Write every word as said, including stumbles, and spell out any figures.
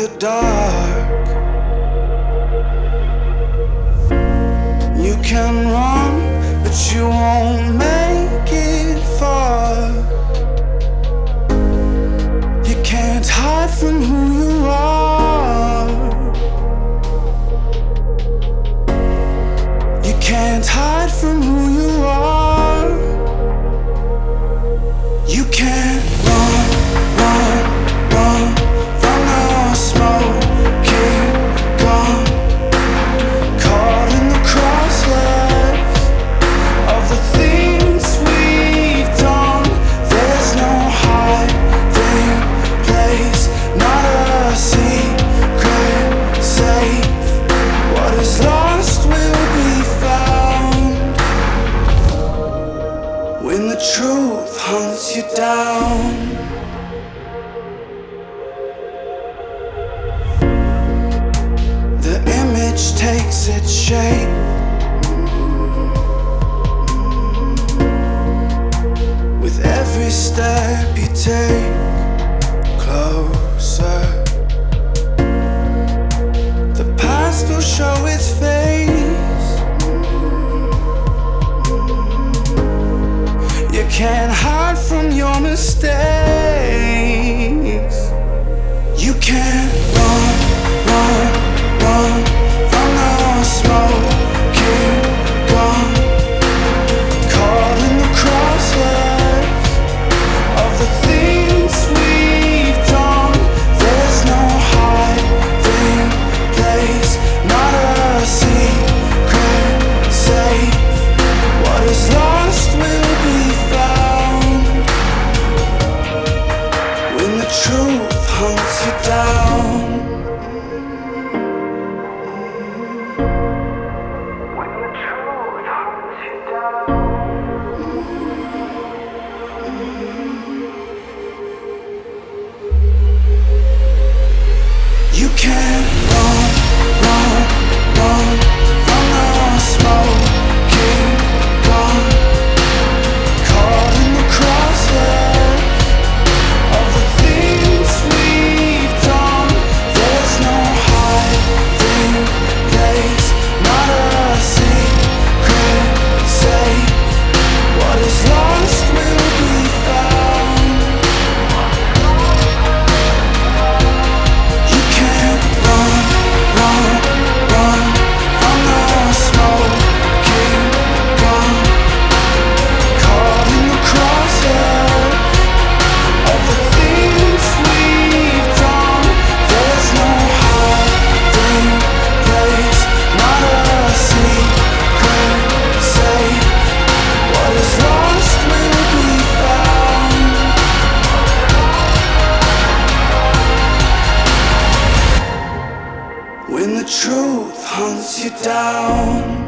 the dark. You can run, but you won't make it far. You can't hide from who you are. You can't hide from who you are. You can't run, run, run from the smoke. Keep gone, caught in the crosshairs of the things we've done. There's no hiding place, not a secret safe. What is lost will be found when the truth hunts you down. The image takes its shape. With every step you take closer, the past will show its face. You can't hide from your mistakes. You can't run, run, run from the smoke. Keep gone, caught in the crosshairs of the things we've done. There's no hiding place, not a secret safe. What is lost will be found when the truth hunts you down. When the truth hunts you down. You can't run, run, run from the smoke. Keep gone, caught in the crosshairs of the things we've done. There's no hiding place, not a secret safe. What is lost will be found. You can't run, run, run from the smoke. Keep gone, caught in the crosshairs of the things we've done. There's no hiding place, not a secret safe. What is lost will be found when the truth hunts you down.